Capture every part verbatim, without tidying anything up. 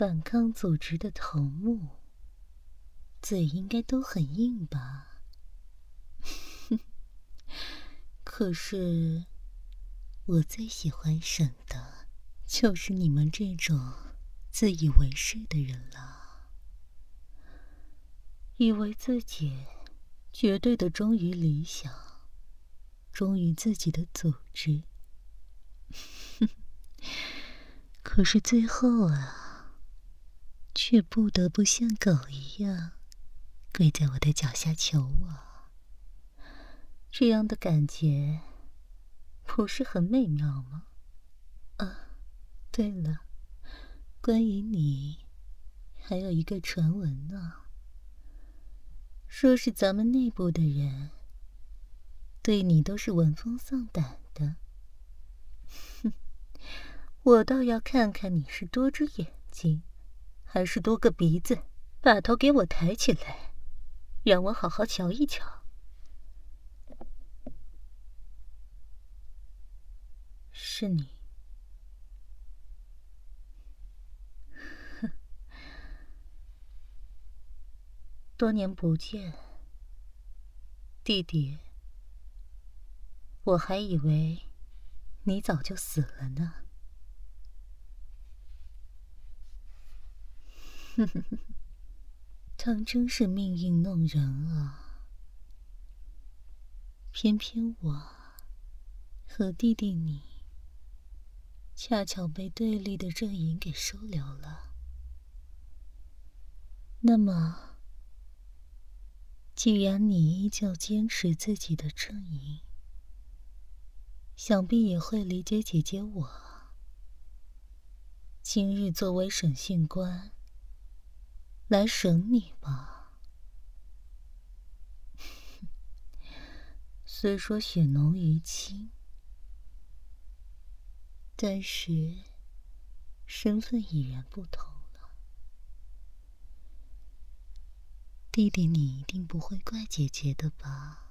反抗组织的头目，嘴应该都很硬吧？可是我最喜欢审的就是你们这种自以为是的人了，以为自己绝对的忠于理想，忠于自己的组织。可是最后啊，却不得不像狗一样跪在我的脚下求我。这样的感觉不是很美妙吗？啊，对了，关于你还有一个传闻呢，说是咱们内部的人对你都是闻风丧胆的。哼，我倒要看看你是多只眼睛还是多个鼻子，把头给我抬起来，让我好好瞧一瞧。是你。哼，多年不见，弟弟，我还以为你早就死了呢。哼哼哼，当真是命运弄人啊！偏偏我和弟弟你恰巧被对立的阵营给收留了。那么，既然你依旧坚持自己的阵营，想必也会理解姐姐我今日作为审讯官来审你吧。虽说血浓于亲，但是身份已然不同了。弟弟，你一定不会怪姐姐的吧？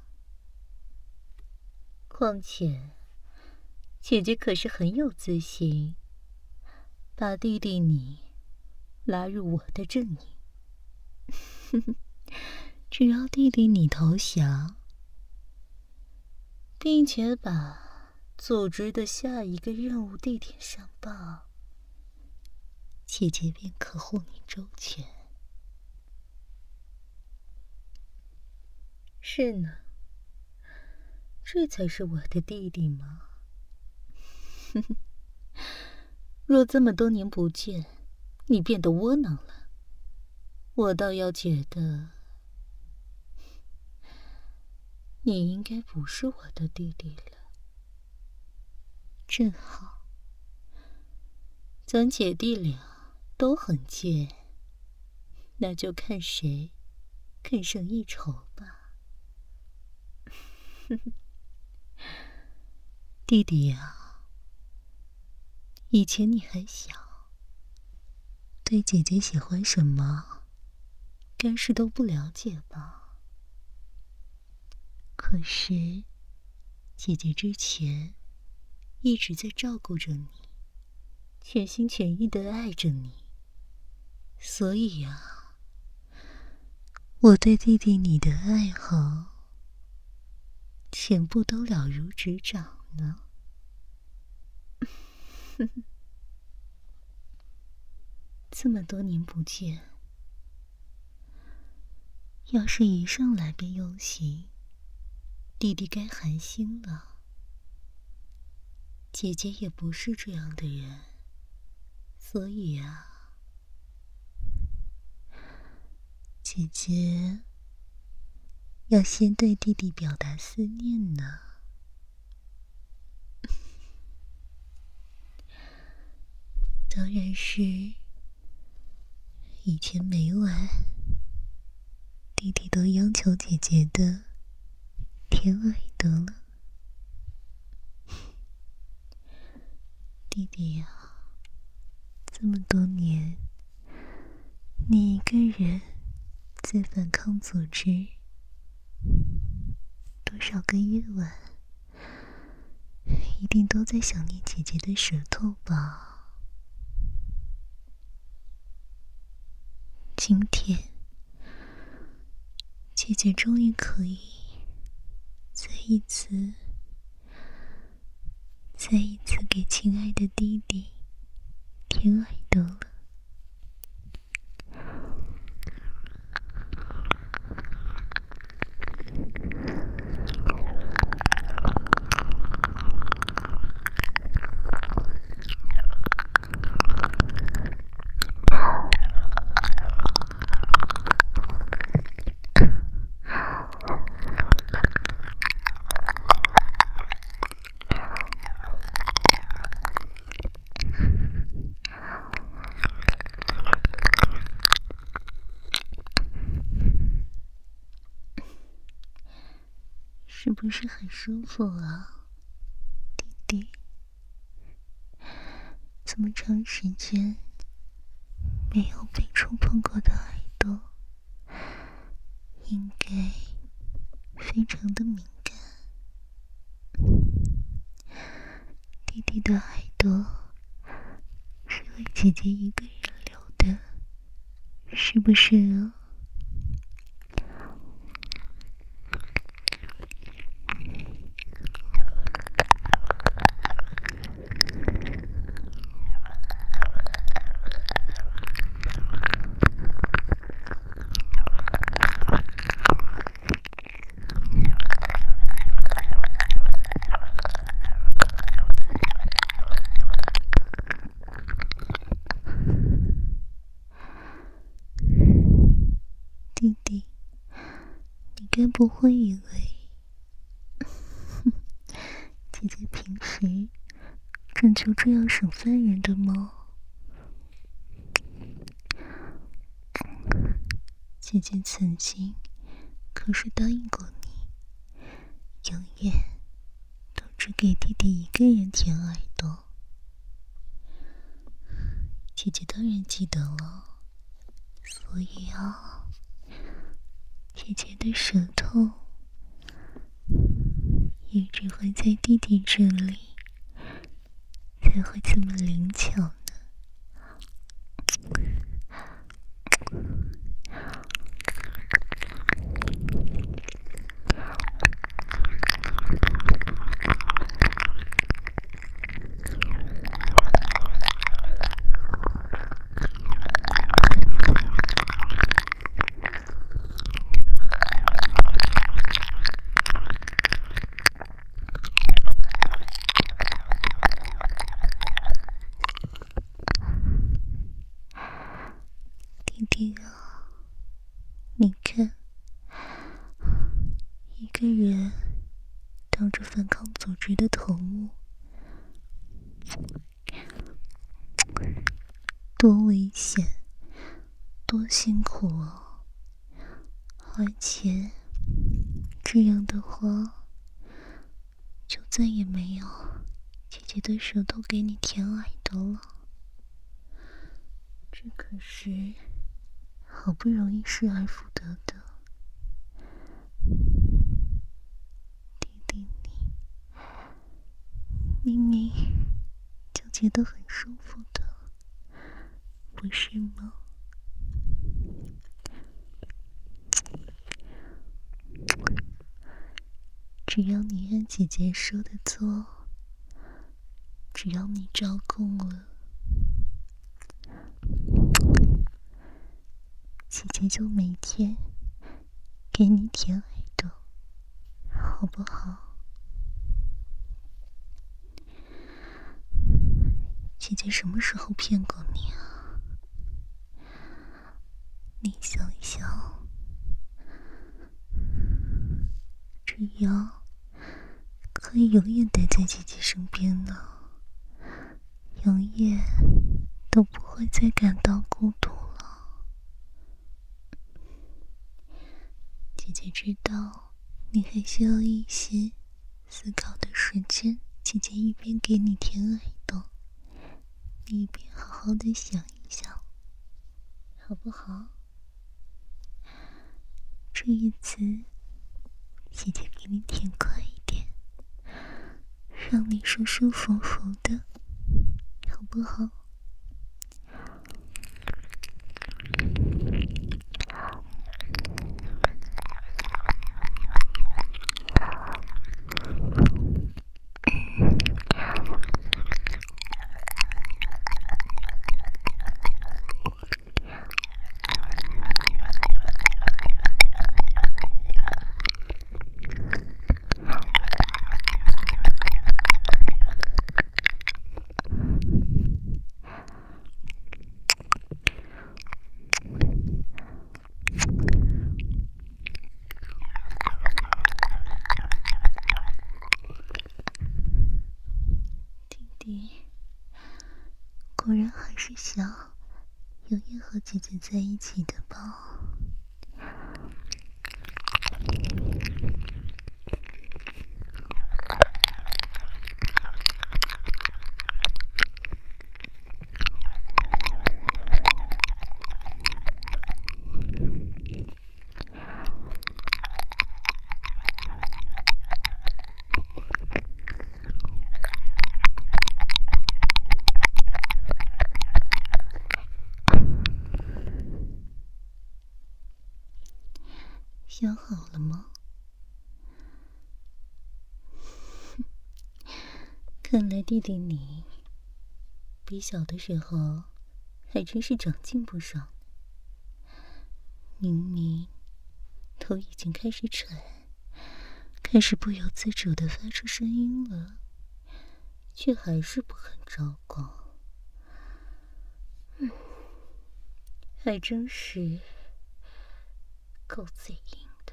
况且姐姐可是很有自信，把弟弟你拉入我的阵营。只要弟弟你投降，并且把组织的下一个任务地点上报，姐姐便可护你周全。是呢，这才是我的弟弟吗？若这么多年不见，你变得窝囊了，我倒要觉得你应该不是我的弟弟了。正好，咱姐弟俩都很贱，那就看谁更胜一筹吧。弟弟呀，以前你还小，对姐姐喜欢什么该是都不了解吧？可是姐姐之前一直在照顾着你，全心全意地爱着你，所以呀，我对弟弟你的爱好全部都了如指掌呢。这么多年不见，要是一上来便用刑，弟弟该寒心了。姐姐也不是这样的人，所以啊，姐姐要先对弟弟表达思念呢。当然是以前每晚弟弟都央求姐姐的甜耳朵了。弟弟呀，这么多年你一个人在反抗组织，多少个夜晚一定都在想念姐姐的舌头吧？ 今天，姐姐终于可以再一次、再一次给亲爱的弟弟舔耳朵了。是不是很舒服啊，弟弟？这么长时间没有被触碰过的耳朵，应该非常的敏感。弟弟的耳朵是为姐姐一个人留的，是不是啊？弟弟，你该不会以为姐姐平时真就这样省饭人的吗？姐姐曾经可是答应过你，永远都只给弟弟一个人舔耳朵。姐姐当然记得了，所以啊，姐姐的舌头也只会在弟弟这里，才会这么灵巧呢。弟弟啊，你看，一个人当着反抗组织的头目，多危险，多辛苦啊！而且这样的话，就再也没有姐姐的舌头给你舔耳朵了。这可是好不容易失而复得的。弟弟你，明明就觉得很舒服的，不是吗？只要你按姐姐说的做，只要你照顾了，姐姐就每天给你舔耳朵，好不好？姐姐什么时候骗过你啊？你想一想，只要可以永远待在姐姐身边呢，永远都不会再感到孤独了。姐姐知道你还需要一些思考的时间，姐姐一边给你舔耳朵，你一边好好的想一想，好不好？这一次姐姐给你舔快一点，让你舒舒服服的，好不好？ 是想永远和姐姐在一起的吧？想好了吗？看来弟弟你比小的时候还真是长进不少。明明都已经开始喘，开始不由自主地发出声音了，却还是不肯招供。嗯，还真是够嘴硬的。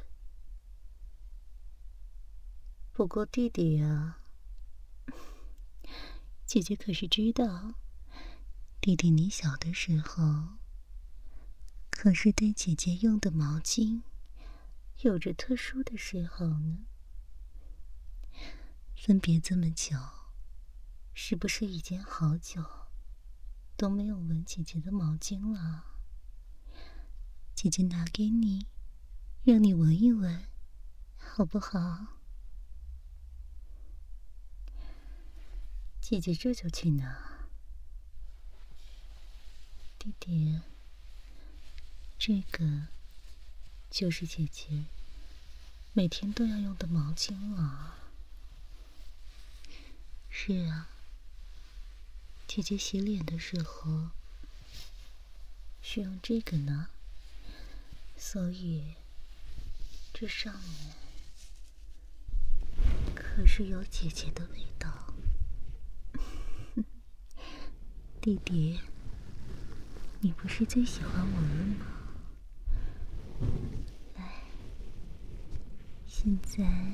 不过弟弟啊，姐姐可是知道，弟弟你小的时候可是对姐姐用的毛巾有着特殊的嗜好呢。分别这么久，是不是已经好久都没有闻姐姐的毛巾了？姐姐拿给你，让你闻一闻，好不好？姐姐这就去拿。弟弟，这个就是姐姐每天都要用的毛巾了。是啊，姐姐洗脸的时候是用这个呢，所以这上面可是有姐姐的味道。弟弟，你不是最喜欢我了吗？来，现在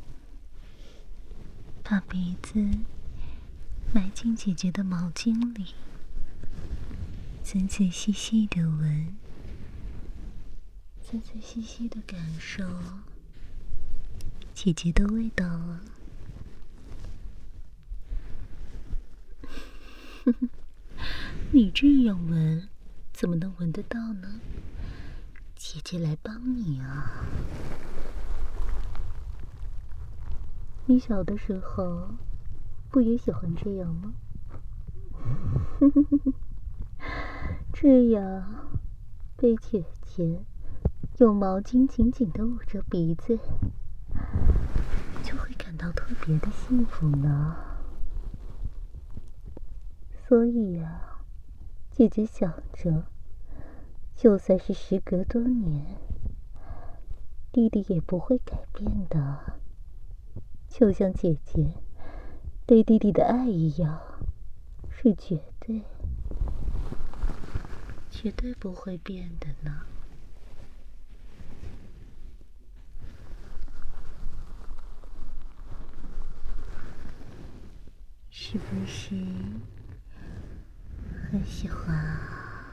把鼻子埋进姐姐的毛巾里，仔仔细细的闻，仔仔细细的感受姐姐的味道啊。你这样闻怎么能闻得到呢？姐姐来帮你啊。你小的时候不也喜欢这样吗？这样被姐姐用毛巾紧紧地捂着鼻子，就会感到特别的幸福呢。所以呀，姐姐想着，就算是时隔多年，弟弟也不会改变的。就像姐姐对弟弟的爱一样，是绝对、绝对不会变的呢。是不是很喜欢啊？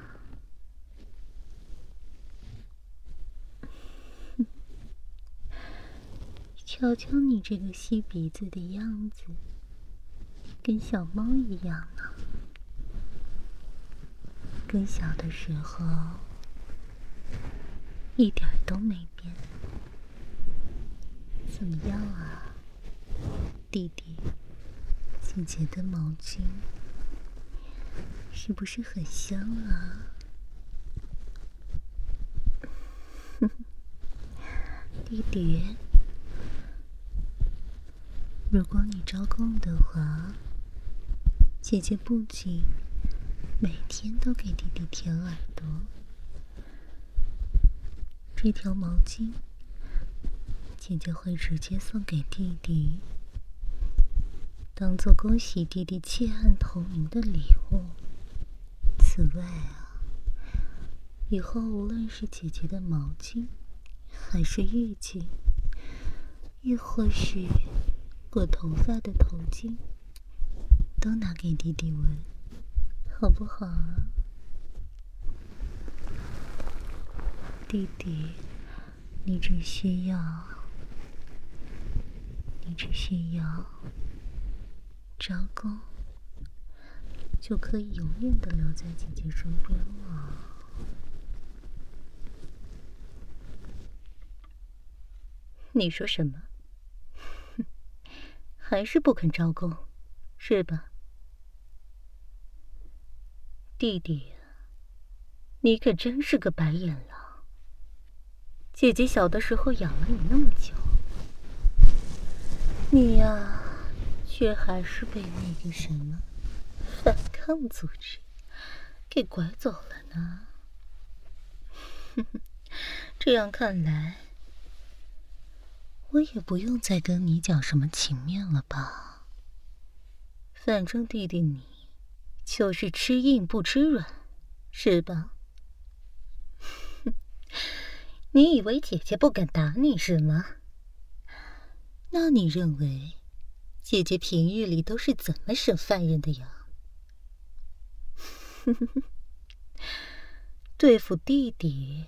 瞧瞧你这个吸鼻子的样子，跟小猫一样呢，跟小的时候一点都没变。怎么样啊，弟弟？姐姐的毛巾是不是很香啊？弟弟，如果你招供的话，姐姐不仅每天都给弟弟舔耳朵，这条毛巾姐姐会直接送给弟弟，当做恭喜弟弟弃暗投明的礼物。此外啊，以后无论是姐姐的毛巾，还是浴巾，亦或是裹头发的头巾，都拿给弟弟闻， 好不好啊？弟弟，你只需要，你只需要招供，就可以永远的留在姐姐身边了。你说什么？还是不肯招供，是吧？弟弟，你可真是个白眼狼。姐姐小的时候养了你那么久，你呀，却还是被那个什么反抗组织给拐走了呢。这样看来，我也不用再跟你讲什么情面了吧？反正弟弟你就是吃硬不吃软，是吧？你以为姐姐不敢打你是吗？那你认为姐姐平日里都是怎么审犯人的呀？对付弟弟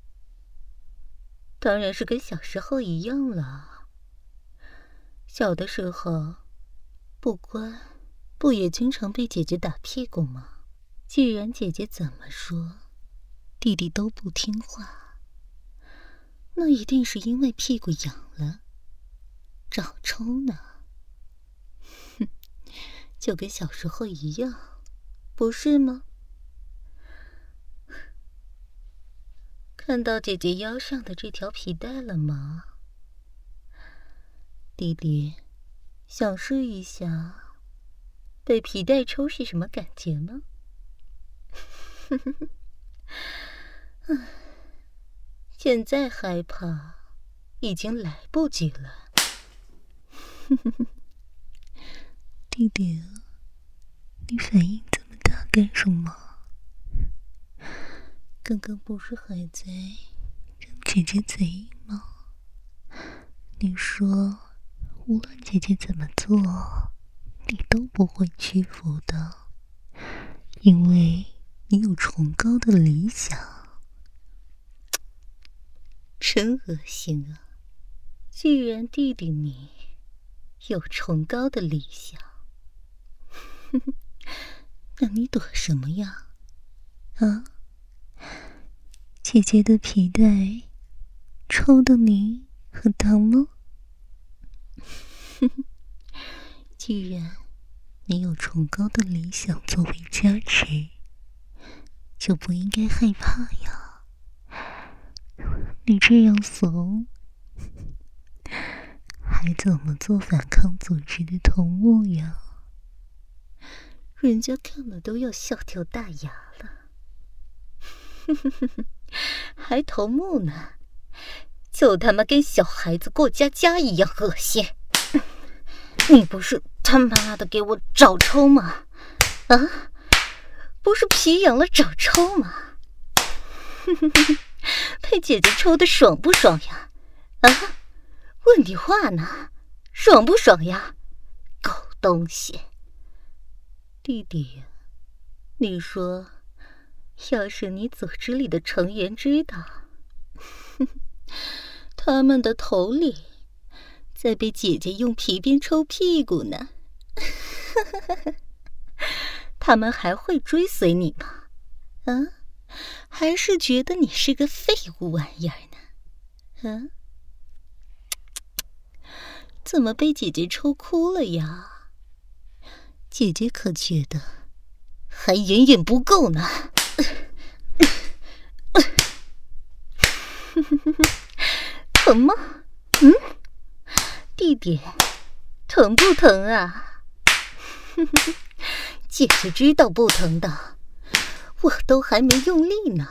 当然是跟小时候一样了。小的时候不乖，不也经常被姐姐打屁股吗？既然姐姐怎么说弟弟都不听话，那一定是因为屁股痒了，长抽呢。哼，就跟小时候一样，不是吗？看到姐姐腰上的这条皮带了吗？弟弟，想试一下被皮带抽是什么感觉吗？现在害怕已经来不及了。弟弟，你反应这么大干什么？刚刚不是还在让姐姐嘴硬吗？你说无论姐姐怎么做，你都不会屈服的，因为你有崇高的理想。真恶心啊！既然弟弟你有崇高的理想，那你躲什么呀？啊？姐姐的皮带抽的你很疼吗？既然你有崇高的理想作为加持，就不应该害怕呀。你这样怂，还怎么做反抗组织的头目呀？人家看了都要笑掉大牙了。还头目呢，就他妈跟小孩子过家家一样恶心。你不是他妈的给我找抽吗？啊，不是皮痒了找抽吗？被姐姐抽的爽不爽呀？啊，问你话呢，爽不爽呀？狗东西！弟弟，你说要是你组织里的成员知道，他们的头里在被姐姐用皮鞭抽屁股呢，他们还会追随你吗？啊，还是觉得你是个废物玩意儿呢？啊，怎么被姐姐抽哭了呀？姐姐可觉得还远远不够呢。疼吗？嗯，弟弟，疼不疼啊？姐姐知道不疼的，我都还没用力呢。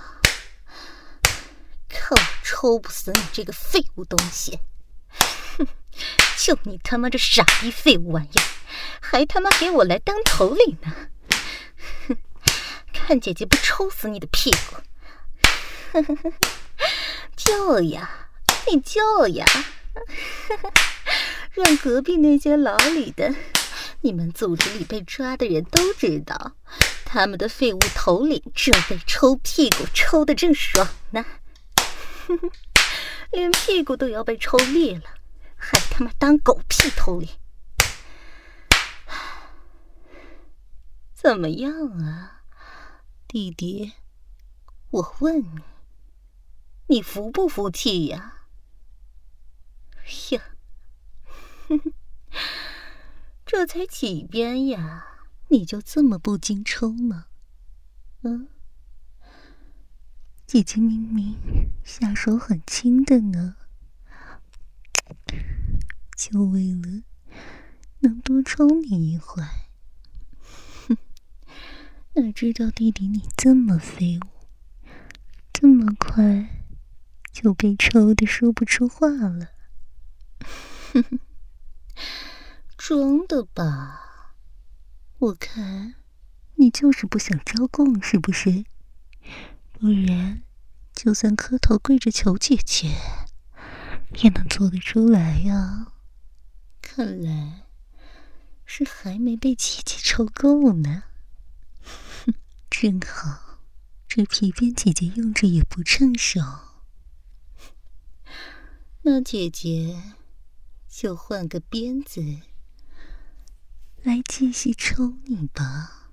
看我抽不死你这个废物东西！就你他妈这傻逼废物玩意儿，还他妈给我来当头领呢！看姐姐不抽死你的屁股！叫呀，你叫呀！让隔壁那间牢里的你们组织里被抓的人都知道， 他们的废物头领正被抽屁股抽得正爽呢，哼哼，连屁股都要被抽裂了，还他妈当狗屁头领。怎么样啊，弟弟？我问你，你服不服气呀？呀，哼哼，这才几鞭呀，你就这么不经抽吗？嗯，姐姐明明下手很轻的呢，就为了能多抽你一会。哼，哪知道弟弟你这么废物，这么快就被抽得说不出话了。哼哼，装的吧？我看你就是不想招供是不是？不然就算磕头跪着求姐姐也能做得出来呀。看来是还没被姐姐抽够呢。哼，正好这皮鞭姐姐用着也不趁手，那姐姐就换个鞭子来继续抽你吧。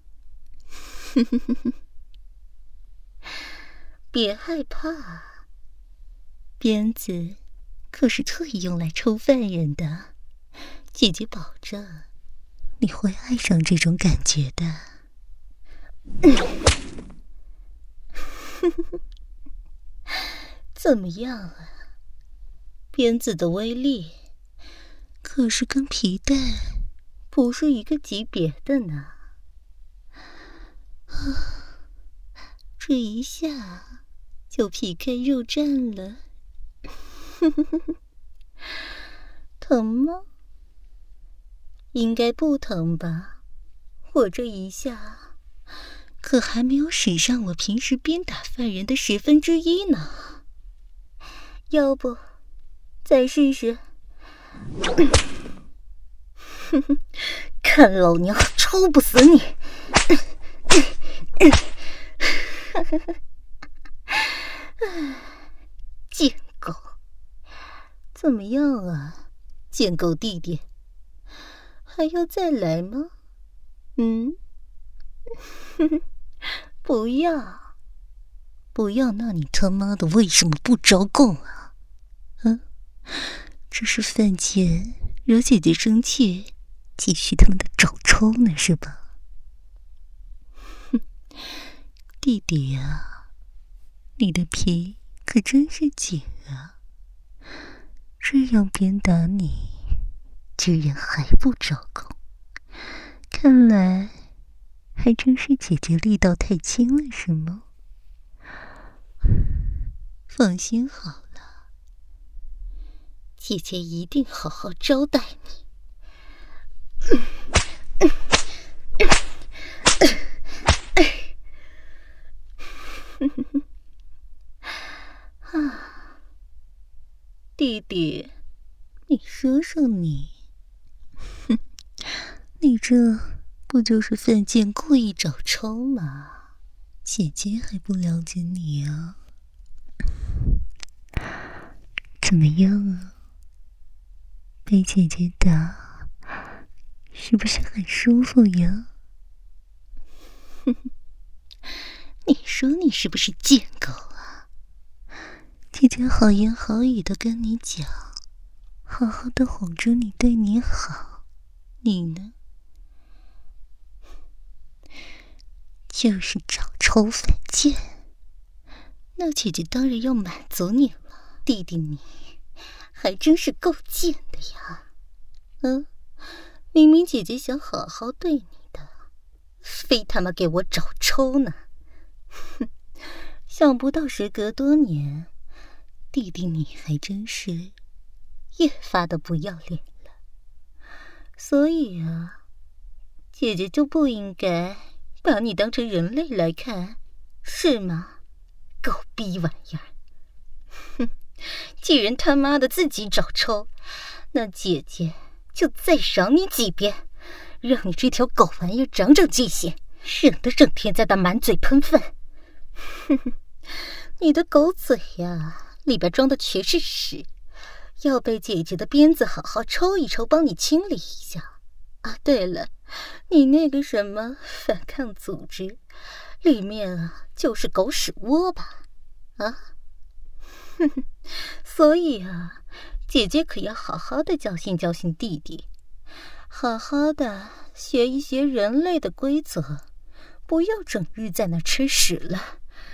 别害怕，鞭子可是特意用来抽犯人的，姐姐保证你会爱上这种感觉的。怎么样啊？鞭子的威力可是跟皮带不是一个级别的呢。啊，这一下就皮开肉绽了。疼吗？应该不疼吧？我这一下可还没有使上我平时鞭打犯人的十分之一呢。要不再试试？看老娘抽不死你！贱狗，怎么样啊，贱狗弟弟？还要再来吗？嗯？不要，不要，那你他妈的为什么不招供啊？嗯？这是犯贱，惹姐姐生气，继续他们的找抽呢，是吧？哼，弟弟呀，你的皮可真是紧啊！这样鞭打你，居然还不招供，看来还真是姐姐力道太轻了，是吗？放心好了，姐姐一定好好招待你。啊，弟弟，你说说你，哼，你这不就是犯贱故意找抽吗？姐姐还不了解你啊？怎么样啊？被姐姐打，是不是很舒服呀？哼哼，你说你是不是贱狗啊？姐姐好言好语的跟你讲，好好的哄着你，对你好，你呢？就是找抽犯贱，那姐姐当然要满足你了。弟弟你还真是够贱的呀！嗯，明明姐姐想好好对你的，非他妈给我找抽呢！哼，想不到时隔多年，弟弟你还真是越发的不要脸了。所以啊，姐姐就不应该把你当成人类来看，是吗？狗逼玩意儿！哼，既然他妈的自己找抽，那姐姐就再赏你几鞭，让你这条狗玩意儿长长记性， 省得整天在那满嘴喷粪。哼哼，你的狗嘴呀，里边装的全是屎，要被姐姐的鞭子好好抽一抽，帮你清理一下。啊，对了，你那个什么反抗组织，里面啊就是狗屎窝吧？啊，哼哼，所以啊，姐姐可要好好的教训教训弟弟，好好的学一学人类的规则，不要整日在那吃屎了。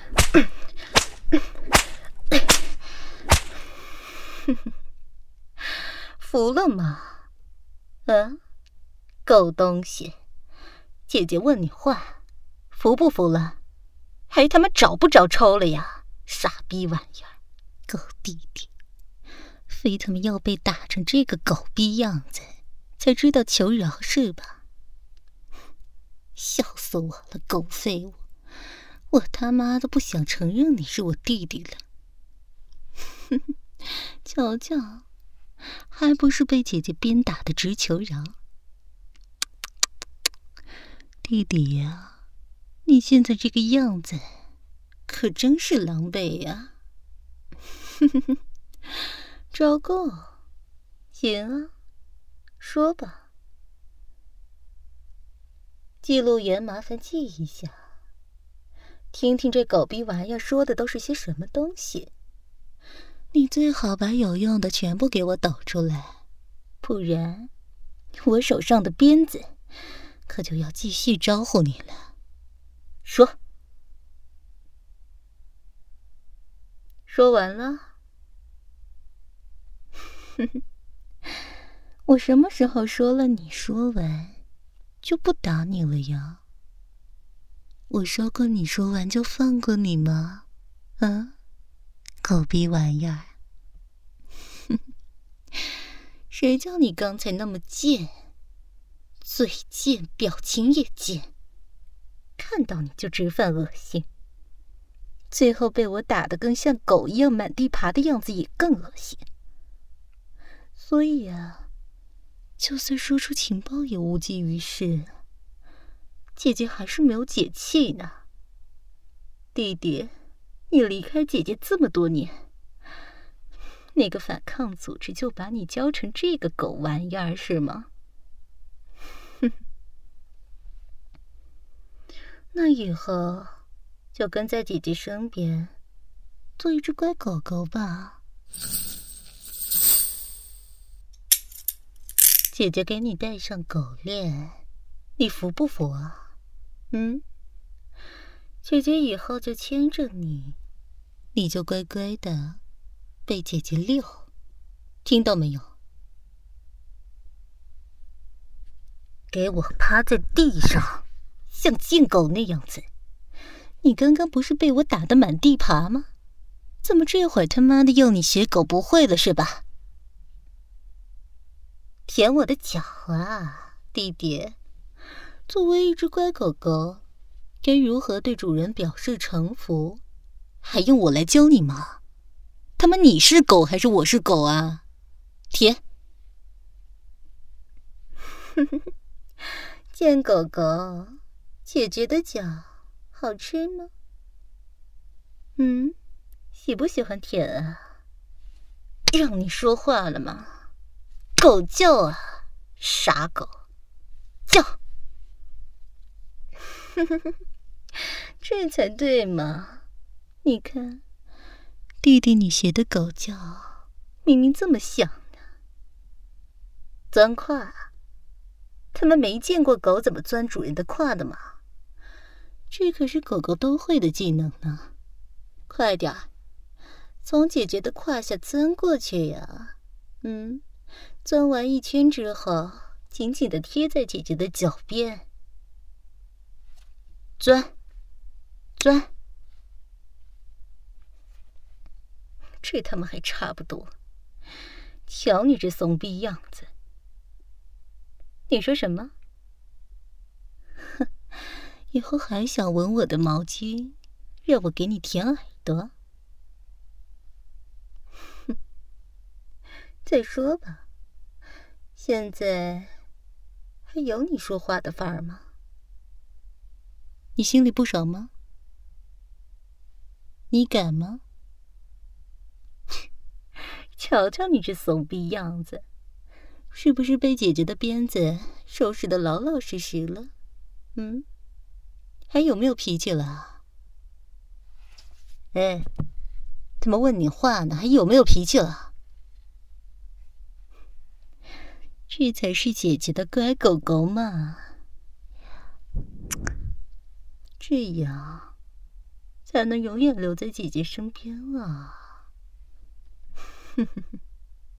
服了吗？啊，狗东西！姐姐问你话，服不服了？还他妈找不着抽了呀？傻逼玩意儿！狗弟弟，非他妈要被打成这个狗逼样子，才知道求饶是吧？笑死我了，狗废物！我他妈的不想承认你是我弟弟了。哼哼，瞧瞧，还不是被姐姐鞭打的直求饶。弟弟呀，你现在这个样子可真是狼狈呀。哼哼哼，招供？行啊，说吧。记录员麻烦记一下，听听这狗逼玩意儿说的都是些什么东西。你最好把有用的全部给我抖出来，不然我手上的鞭子可就要继续招呼你了。说。说完了。哼哼，我什么时候说了你说完就不打你了呀？我说过你说完就放过你吗？啊，狗逼玩意儿！哼，谁叫你刚才那么贱，嘴贱，表情也贱，看到你就直犯恶心，最后被我打得跟像狗一样满地爬的样子也更恶心。所以啊，就算说出情报也无济于事，姐姐还是没有解气呢。弟弟，你离开姐姐这么多年，那个反抗组织就把你教成这个狗玩意儿是吗？哼，那以后就跟在姐姐身边，做一只乖狗狗吧。姐姐给你戴上狗链，你服不服啊？嗯？姐姐以后就牵着你，你就乖乖的被姐姐遛，听到没有？给我趴在地上，像贱狗那样子。你刚刚不是被我打得满地爬吗？怎么这会儿他妈的要你学狗不会了是吧？舔我的脚啊，弟弟！作为一只乖狗狗，该如何对主人表示臣服，还用我来教你吗？他妈你是狗还是我是狗啊？舔！贱狗狗，姐姐的脚好吃吗？嗯，喜不喜欢舔啊？让你说话了吗？狗叫啊，傻狗，叫！这才对嘛！你看，弟弟你学的狗叫，明明这么像呢。钻胯，他们没见过狗怎么钻主人的胯的嘛？这可是狗狗都会的技能呢。快点，从姐姐的胯下钻过去呀！嗯。钻完一圈之后，紧紧地贴在姐姐的脚边。钻，钻，这他妈还差不多。瞧你这怂逼样子！你说什么？哼，以后还想闻我的毛巾，让我给你舔耳朵？哼，再说吧。现在还有你说话的份儿吗？ 你心里不爽吗？你敢吗？瞧瞧你这怂逼样子，是不是被姐姐的鞭子收拾得老老实实了？嗯，还有没有脾气了？哎，怎么问你话呢？还有没有脾气了？这才是姐姐的乖狗狗嘛，这样才能永远留在姐姐身边啊！哼哼哼。